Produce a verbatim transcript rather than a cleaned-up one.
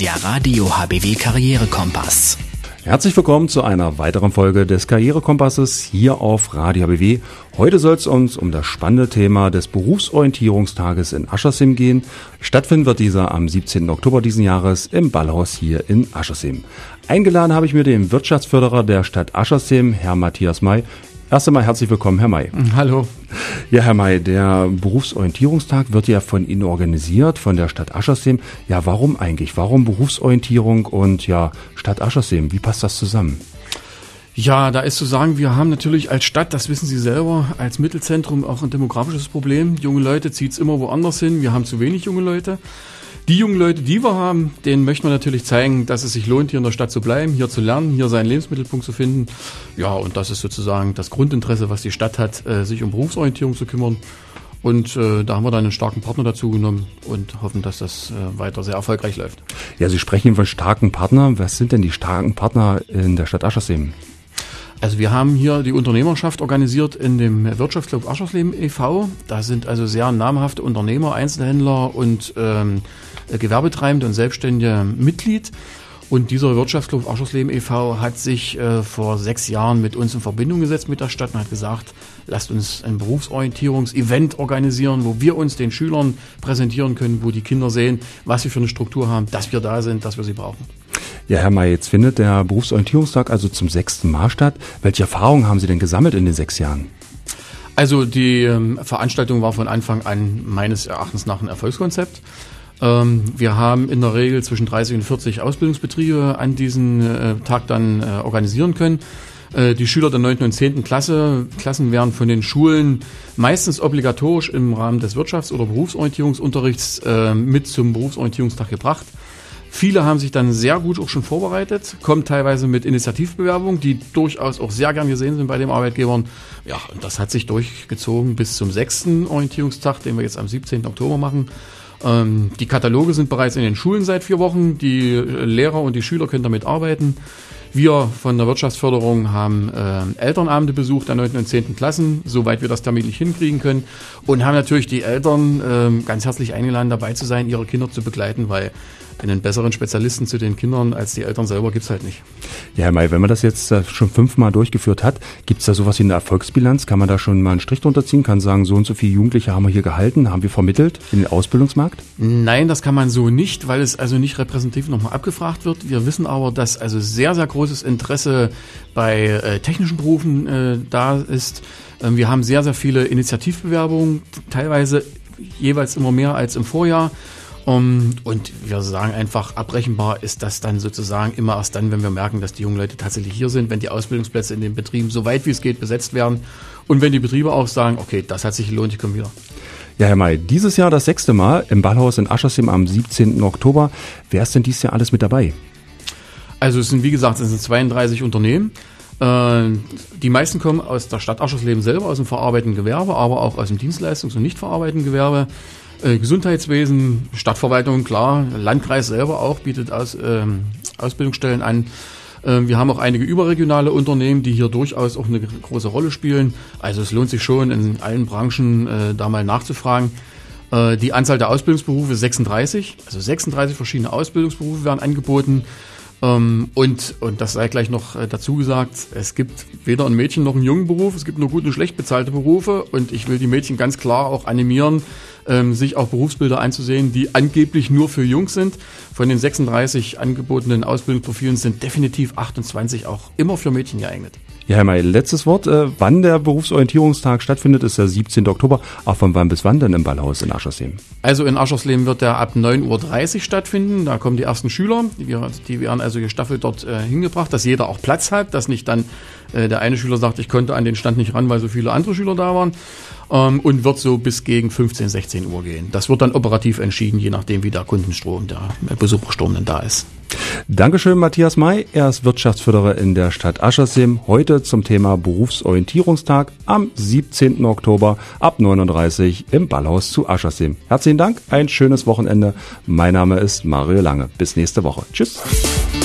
der Radio H B W Karrierekompass. Herzlich willkommen zu einer weiteren Folge des Karrierekompasses hier auf Radio H B W. Heute soll es uns um das spannende Thema des Berufsorientierungstages in Aschersim gehen. Stattfinden wird dieser am siebzehnten Oktober diesen Jahres im Ballhaus hier in Aschersim. Eingeladen habe ich mir den Wirtschaftsförderer der Stadt Aschersim, Herr Matthias May. Erst einmal herzlich willkommen, Herr May. Hallo. Ja, Herr May, der Berufsorientierungstag wird ja von Ihnen organisiert, von der Stadt Aschersim. Ja, warum eigentlich? Warum Berufsorientierung und ja, Stadt Aschersim? Wie passt das zusammen? Ja, da ist zu sagen, wir haben natürlich als Stadt, das wissen Sie selber, als Mittelzentrum auch ein demografisches Problem. Junge Leute zieht's immer woanders hin. Wir haben zu wenig junge Leute. Die jungen Leute, die wir haben, denen möchten wir natürlich zeigen, dass es sich lohnt, hier in der Stadt zu bleiben, hier zu lernen, hier seinen Lebensmittelpunkt zu finden. Ja, und das ist sozusagen das Grundinteresse, was die Stadt hat, äh, sich um Berufsorientierung zu kümmern. Und äh, da haben wir dann einen starken Partner dazu genommen und hoffen, dass das äh, weiter sehr erfolgreich läuft. Ja, Sie sprechen von starken Partnern. Was sind denn die starken Partner in der Stadt Aschersim? Also wir haben hier die Unternehmerschaft organisiert in dem Wirtschaftsclub Aschersleben e V Da sind also sehr namhafte Unternehmer, Einzelhändler und ähm, Gewerbetreibende und Selbstständige Mitglied. Und dieser Wirtschaftsclub Aschersleben e V hat sich äh, vor sechs Jahren mit uns in Verbindung gesetzt mit der Stadt und hat gesagt, lasst uns ein Berufsorientierungsevent organisieren, wo wir uns den Schülern präsentieren können, wo die Kinder sehen, was wir für eine Struktur haben, dass wir da sind, dass wir sie brauchen. Ja, Herr May, jetzt findet der Berufsorientierungstag also zum sechsten Mal statt. Welche Erfahrungen haben Sie denn gesammelt in den sechs Jahren? Also die ähm, Veranstaltung war von Anfang an meines Erachtens nach ein Erfolgskonzept. Ähm, wir haben in der Regel zwischen dreißig und vierzig Ausbildungsbetriebe an diesem äh, Tag dann äh, organisieren können. Äh, die Schüler der neunten und zehnten Klasse, Klassen werden von den Schulen meistens obligatorisch im Rahmen des Wirtschafts- oder Berufsorientierungsunterrichts äh, mit zum Berufsorientierungstag gebracht. Viele haben sich dann sehr gut auch schon vorbereitet, kommen teilweise mit Initiativbewerbungen, die durchaus auch sehr gern gesehen sind bei den Arbeitgebern. Ja, und das hat sich durchgezogen bis zum sechsten Orientierungstag, den wir jetzt am siebzehnten Oktober machen. Ähm, die Kataloge sind bereits in den Schulen seit vier Wochen. Die Lehrer und die Schüler können damit arbeiten. Wir von der Wirtschaftsförderung haben äh, Elternabende besucht der neunten und zehnten Klassen, soweit wir das terminlich hinkriegen können. Und haben natürlich die Eltern äh, ganz herzlich eingeladen, dabei zu sein, ihre Kinder zu begleiten, weil einen besseren Spezialisten zu den Kindern als die Eltern selber gibt's halt nicht. Ja, Herr May, wenn man das jetzt schon fünfmal durchgeführt hat, gibt's da sowas wie eine Erfolgsbilanz? Kann man da schon mal einen Strich drunter ziehen? Kann sagen, so und so viele Jugendliche haben wir hier gehalten, haben wir vermittelt in den Ausbildungsmarkt? Nein, das kann man so nicht, weil es also nicht repräsentativ nochmal abgefragt wird. Wir wissen aber, dass also sehr, sehr großes Interesse bei äh, technischen Berufen äh, da ist. Ähm, wir haben sehr, sehr viele Initiativbewerbungen, teilweise jeweils immer mehr als im Vorjahr. Um, und wir sagen einfach, abbrechenbar ist das dann sozusagen immer erst dann, wenn wir merken, dass die jungen Leute tatsächlich hier sind, wenn die Ausbildungsplätze in den Betrieben so weit wie es geht besetzt werden und wenn die Betriebe auch sagen, okay, das hat sich gelohnt, ich komme wieder. Ja, Herr May, dieses Jahr das sechste Mal im Ballhaus in Aschersim am siebzehnten Oktober. Wer ist denn dieses Jahr alles mit dabei? Also es sind, wie gesagt, es sind zweiunddreißig Unternehmen. Äh, die meisten kommen aus der Stadt Aschersleben selber, aus dem verarbeitenden Gewerbe, aber auch aus dem Dienstleistungs- und nicht verarbeitenden Gewerbe. Gesundheitswesen, Stadtverwaltung, klar, Landkreis selber auch bietet aus, ähm, Ausbildungsstellen an. Ähm, wir haben auch einige überregionale Unternehmen, die hier durchaus auch eine große Rolle spielen. Also es lohnt sich schon, in allen Branchen äh, da mal nachzufragen. Äh, die Anzahl der Ausbildungsberufe ist sechsunddreißig, also sechsunddreißig verschiedene Ausbildungsberufe werden angeboten. Um, und, und das sei gleich noch äh, dazu gesagt, es gibt weder ein Mädchen noch einen jungen Beruf, es gibt nur gut und schlecht bezahlte Berufe und ich will die Mädchen ganz klar auch animieren, ähm, sich auch Berufsbilder anzusehen, die angeblich nur für Jungs sind. Von den sechsunddreißig angebotenen Ausbildungsprofilen sind definitiv achtundzwanzig auch immer für Mädchen geeignet. Ja, Herr May, letztes Wort. Äh, wann der Berufsorientierungstag stattfindet, ist der siebzehnten Oktober. Auch von wann bis wann denn im Ballhaus in Aschersleben? Also in Aschersleben wird der ab neun Uhr dreißig stattfinden. Da kommen die ersten Schüler. Die, die werden also gestaffelt dort äh, hingebracht, dass jeder auch Platz hat, dass nicht dann äh, der eine Schüler sagt, ich konnte an den Stand nicht ran, weil so viele andere Schüler da waren. Ähm, und wird so bis gegen fünfzehn, sechzehn Uhr gehen. Das wird dann operativ entschieden, je nachdem, wie der Kundenstrom, der Besucherstrom dann da ist. Dankeschön, Matthias May. Er ist Wirtschaftsförderer in der Stadt Aschersim. Heute zum Thema Berufsorientierungstag am siebzehnten Oktober ab neun Uhr dreißig im Ballhaus zu Aschersim. Herzlichen Dank, ein schönes Wochenende. Mein Name ist Mario Lange. Bis nächste Woche. Tschüss.